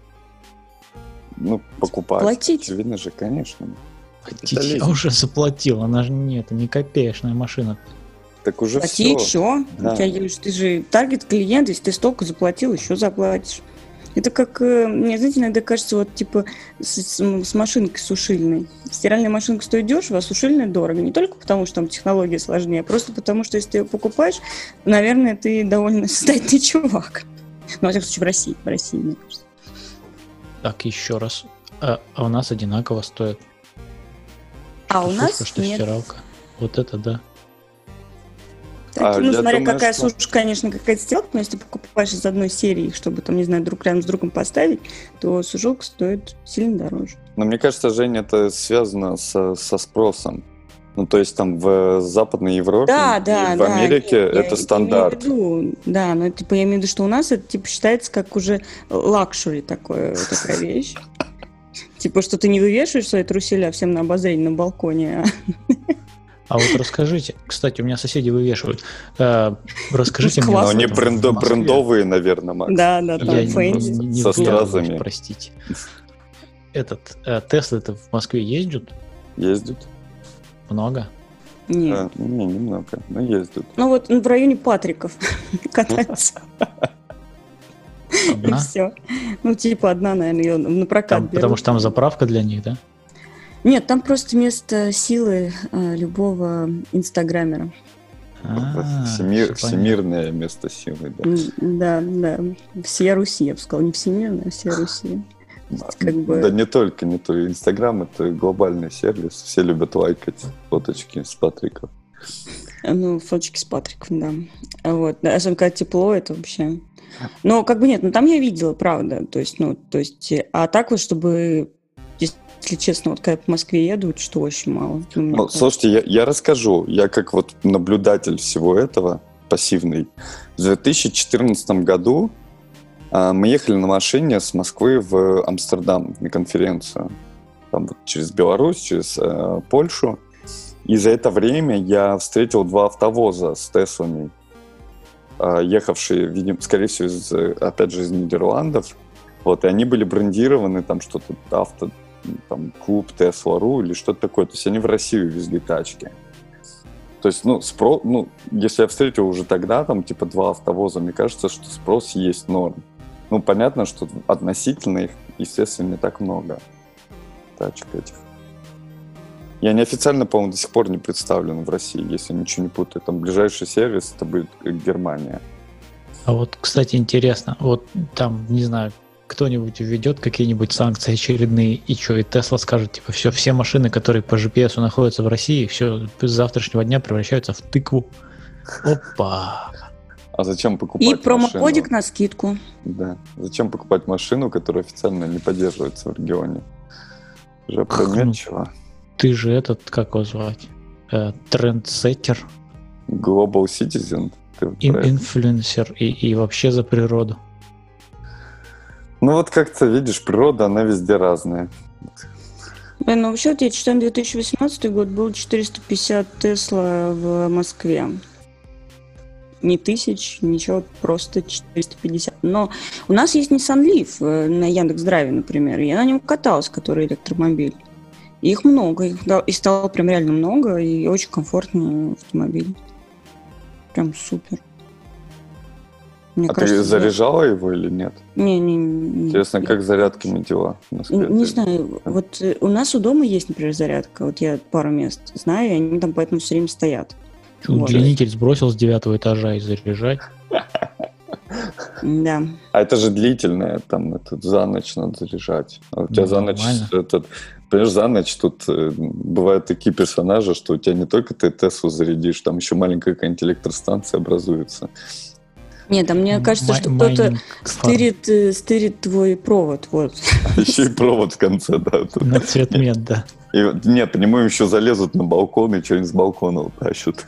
Ну, покупать. Платить. Очевидно же, конечно. Я уже заплатил, она же не, это не копеечная машина. Так уже Плати, все. все. Да. У тебя, ты же таргет клиент, если ты столько заплатил, еще заплатишь. Это как, мне, знаете, иногда кажется, вот типа с, с машинкой сушильной. Стиральная машинка стоит дешево, а сушильная дорого. Не только потому, что там технология сложнее, а просто потому, что если ты ее покупаешь, наверное, ты довольно состоятельный чувак. Ну, во всяком случае, в России, в России, мне кажется. Так, еще раз. А, а у нас одинаково стоит. А что у сушка, нас что нет. стиралка. Вот это да. Так, А, ну, я смотря думаю, какая что- сушка, конечно, какая-то стиралка, но если ты покупаешь из одной серии, чтобы, там, не знаю, друг рядом с другом поставить, то сушилка стоит сильно дороже. Но мне кажется, Жень, это связано со, со спросом. Ну, то есть там в Западной Европе Да, и да, в да. Америке нет, я- это я стандарт. имею в виду, да, но типа я имею в виду, что у нас это типа считается как уже лакшери такое, такая вещь. Типа, что ты не вывешиваешь свои труселя всем на обозрение на балконе, а А вот расскажите, кстати, у меня соседи вывешивают. Э, расскажите мне. Но Классно. они в брендо- Москве. брендовые, наверное, Макс. да, да, Я там не, Фэнди. не- не Со вглядываюсь, стразами. простите. Этот э, Теслы-то в Москве ездят Ездят? много. Нет. А, не, немного, но ездят. Ну вот в районе Патриков катаются, и Одна. все. Ну, типа одна, наверное, ее на прокат Там- берут. потому что там заправка для них, да? Нет, там просто место силы э, любого инстаграмера. А, Всемир- всё понятно. всемирное место силы, да. М, Да, да. Всея Руси, я бы сказала. Не всемирная, а всея Руси. Как бы... Да не только, не только. Инстаграм — это глобальный сервис. Все любят лайкать фоточки с Патриков. Ну, фоточки с Патриком, да. Вот. Да, особенно когда тепло, это вообще... Но как бы нет, ну там я видела, правда. То есть, ну, то есть... А так вот, чтобы... Если честно, вот когда я по Москве еду, что очень мало. Ну, мне Ну, кажется. слушайте, я, я расскажу. Я как вот наблюдатель всего этого, пассивный. В две тысячи четырнадцатом году а, мы ехали на машине с Москвы в Амстердам на конференцию. Там вот через Беларусь, через э, Польшу. И за это время я встретил два автовоза с Теслами, э, ехавшие, видимо, скорее всего, из, э, опять же, из Нидерландов. Вот, и они были брендированы, там что-то, авто, там, клуб Tesla.ru или что-то такое. То есть они в Россию везли тачки. То есть, ну, спро... ну, если я встретил уже тогда, там, типа, два автовоза, мне кажется, что спрос есть норм. Ну, понятно, что относительно их, естественно, не так много тачек этих. Я неофициально, по-моему, до сих пор не представлен в России, если ничего не путаю. Там ближайший сервис, это будет Германия. А вот, кстати, интересно, вот там, не знаю, кто-нибудь введет какие-нибудь санкции очередные, и что, и Тесла скажет, типа, все, все машины, которые по джи пи эс находятся в России, все с завтрашнего дня превращаются в тыкву. Опа! А зачем покупать И промокодик машину? на скидку. Да. Зачем покупать машину, которая официально не поддерживается в регионе? Уже Ах, ну, опрометчиво. Ты же этот, как его звать? Э, трендсеттер, Global Citizen. Ты ин- про это. инфлюенсер и, и вообще за природу. Ну вот как-то, видишь, природа, она везде разная. Блин, ну вообще, вот я читаю, две тысячи восемнадцатый год было четыреста пятьдесят Тесла в Москве. Не тысяч, ничего, просто четыреста пятьдесят. Но у нас есть Nissan Leaf э, на Яндекс.Драйве, например. Я на нем каталась, который электромобиль. И их много, их, да, и стало прям реально много, и очень комфортный автомобиль. Прям супер. Мне А кажется, ты да. заряжала его или нет? Не, не, не. Интересно, Я- как с зарядками дела в Москве? Не, не Ты- знаю, вот э, у нас у дома есть, например, зарядка. Вот я пару мест знаю, и они там поэтому все время стоят. Чё, Вот. Удлинитель сбросил с девятого этажа и заряжать. Да. А это же длительное, там, это за ночь надо заряжать. А у тебя Ну, за ночь, нормально. этот, понимаешь, за ночь тут э, бывают такие персонажи, что у тебя не только ты Теслу зарядишь, там еще маленькая какая-нибудь электростанция образуется. Нет, а мне кажется, Май- что кто-то майнинг фарм. стырит, э, стырит твой провод, вот. А еще и провод в конце, да. тут. На цвет мед, да. И, вот, нет, по нему еще залезут на балкон и что-нибудь с балкона утащат.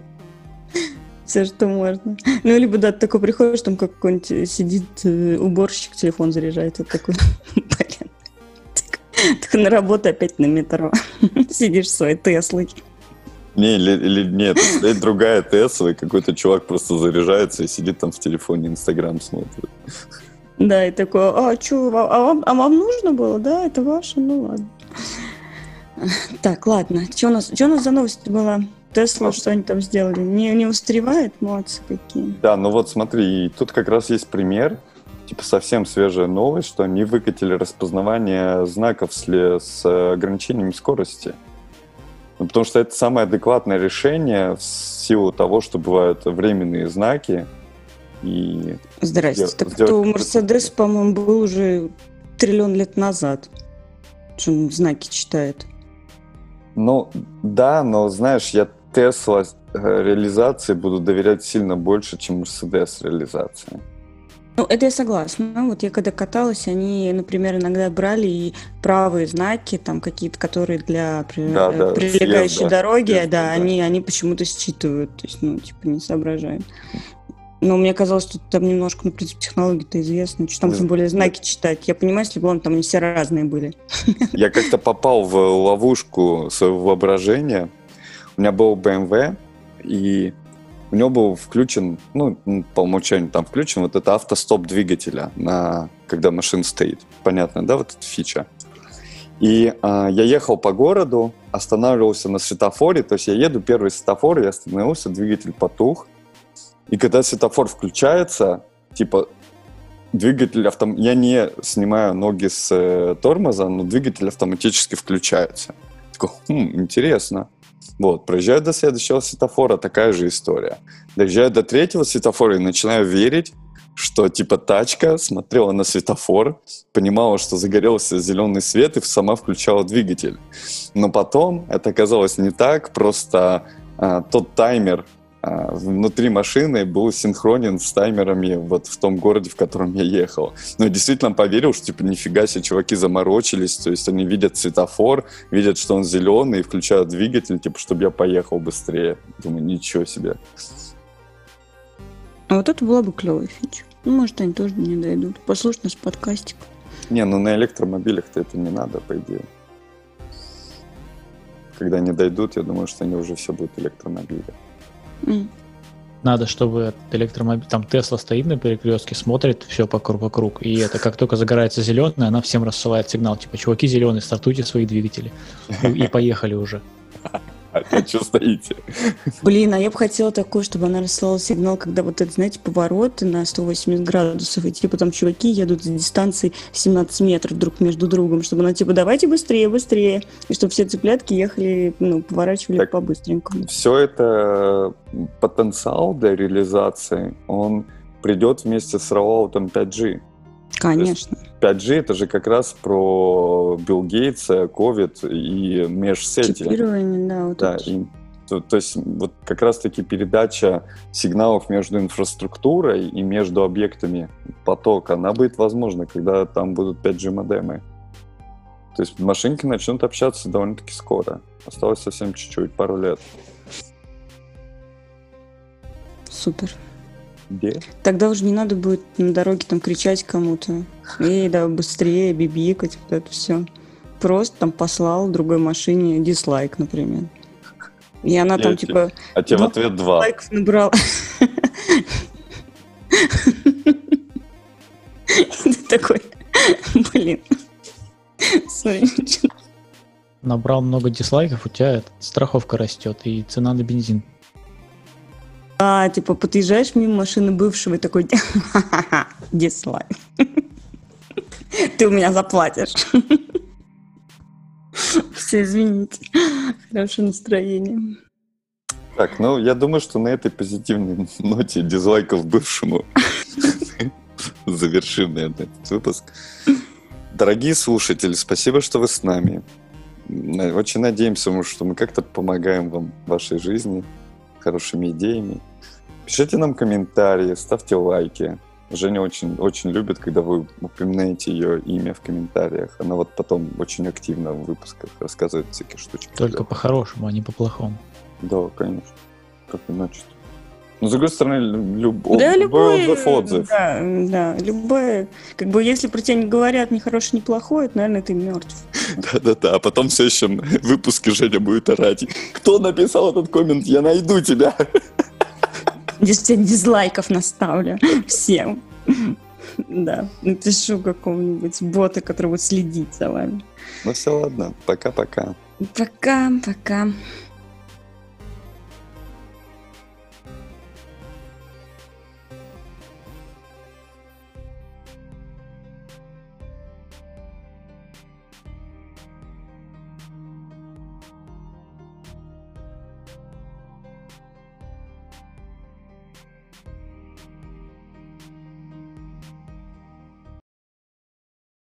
Все, что можно. Ну, либо, да, ты такой приходишь, там какой-нибудь сидит э, уборщик, телефон заряжает, вот такой, блин. Так на работу опять на метро. Сидишь в своей Теслой. Не, или, или нет, стоит другая Тесла, и какой-то чувак просто заряжается и сидит там в телефоне, Инстаграм смотрит. Да, и такой, а что, а вам, а вам нужно было? Да, это ваше? Ну, ладно. Так, ладно. Что у нас, что у нас за новость была? Тесла, что они там сделали? Не, не устаревает? Молодцы какие. Да, ну вот смотри, и тут как раз есть пример, типа совсем свежая новость, что они выкатили распознавание знаков с, с ограничением скорости. Ну, потому что это самое адекватное решение в силу того, что бывают временные знаки. И Здрасте. Сдел- Так сделать то какой-то- Мерседес, по-моему, был уже триллион лет назад. Что он знаки читает. Ну, да, но, знаешь, я Тесла реализации буду доверять сильно больше, чем Мерседес реализации. Ну, это я согласна. Вот я когда каталась, они, например, иногда брали и правые знаки, там какие-то, которые для при- Да, да, прилегающей съезда, дороги, съезда, да, да. они, они почему-то считывают, то есть, ну, типа, не соображают. Но мне казалось, что там немножко, ну, в принципе, технологии-то известны, что там, тем более, знаки читать. Я понимаю, если бы он там не все разные были. Я как-то попал в ловушку своего воображения. У меня был бэ эм вэ, и у него был включен, ну, по умолчанию там включен вот это автостоп двигателя, на, когда машина стоит. Понятно, да, вот эта фича? И а, я ехал по городу, останавливался на светофоре, то есть я еду, первый светофор, я остановился, двигатель потух. И когда светофор включается, типа, двигатель автом... Я не снимаю ноги с э, тормоза, но двигатель автоматически включается. Такой, хм, интересно. Вот, проезжаю до следующего светофора, такая же история. Доезжаю до третьего светофора и начинаю верить, что, типа, тачка смотрела на светофор, понимала, что загорелся зеленый свет и сама включала двигатель. Но потом это оказалось не так, просто а, тот таймер а, внутри машины был синхронен с таймерами вот в том городе, в котором я ехал. Но я действительно поверил, что, типа, нифига себе, чуваки заморочились, то есть они видят светофор, видят, что он зеленый, и включают двигатель, типа, чтобы я поехал быстрее. Думаю, ничего себе. А вот это была бы клевая фича. Ну, может, они тоже не дойдут. Послушай нас подкастик. Не, ну на электромобилях-то это не надо, по идее. Когда они дойдут, я думаю, что они уже все будут электромобили. М. Надо, чтобы этот электромобиль, там Тесла стоит на перекрестке, смотрит все вокруг, вокруг, и это как только загорается зеленый, она всем рассылает сигнал, типа, чуваки зеленые, стартуйте свои двигатели. И, и поехали уже. А вы что стоите? Блин, а я бы хотела такое, чтобы она рассылала сигнал, когда вот это, знаете, повороты на сто восемьдесят градусов, и типа там чуваки едут с дистанцией семнадцать метров друг между другом, чтобы она типа давайте быстрее, быстрее, и чтобы все цыплятки ехали, ну, поворачивали Так. по-быстренькому. Все это потенциал для реализации, он придет вместе с роллаутом пять джи. Конечно. пять джи это же как раз про Билл Гейтса, ковид и межсети. Чипирование, да, вот Да, это. и, то, то есть вот как раз-таки передача сигналов между инфраструктурой и между объектами потока, она будет возможна, когда там будут пять джи модемы. То есть машинки начнут общаться довольно-таки скоро. Осталось совсем чуть-чуть, пару лет. Супер. Где? Тогда уже не надо будет на дороге там кричать кому-то. Эй, да, быстрее, бибикать, вот это все. Просто там послал другой машине дизлайк, например. И она там Я те- типа А тебе в Ну, ответ два. лайков набрала. Ты такой, блин. Sorry. Набрал много дизлайков, у тебя эта страховка растет, и цена на бензин. А, типа, подъезжаешь мимо машины бывшего и такой, ха-ха-ха, дизлайк. Ты у меня заплатишь. Все, извините. Хорошее настроение. Так, ну я думаю, что на этой позитивной ноте дизлайков бывшему Завершим, наверное, этот выпуск. Дорогие слушатели, спасибо, что вы с нами. Очень надеемся, что мы как-то помогаем вам в вашей жизни хорошими идеями. Пишите нам комментарии, ставьте лайки. Женя очень, очень любит, когда вы упоминаете ее имя в комментариях. Она вот потом очень активно в выпусках рассказывает всякие штучки. Только по-хорошему, а не по-плохому. Да, конечно. Как иначе? Но, с другой стороны, люб... да, любой любой отзыв отзыв. Да, да, любое. Как бы, если про тебя не говорят ни хороший, ни плохой, это, наверное, ты мертв. Да-да-да, а потом в следующем выпуске Женя будет орать. Кто написал этот коммент? Я найду тебя. Здесь тебе дизлайков наставлю всем. Да, напишу какого-нибудь бота, который будет следить за вами. Ну все, ладно, пока-пока. Пока-пока.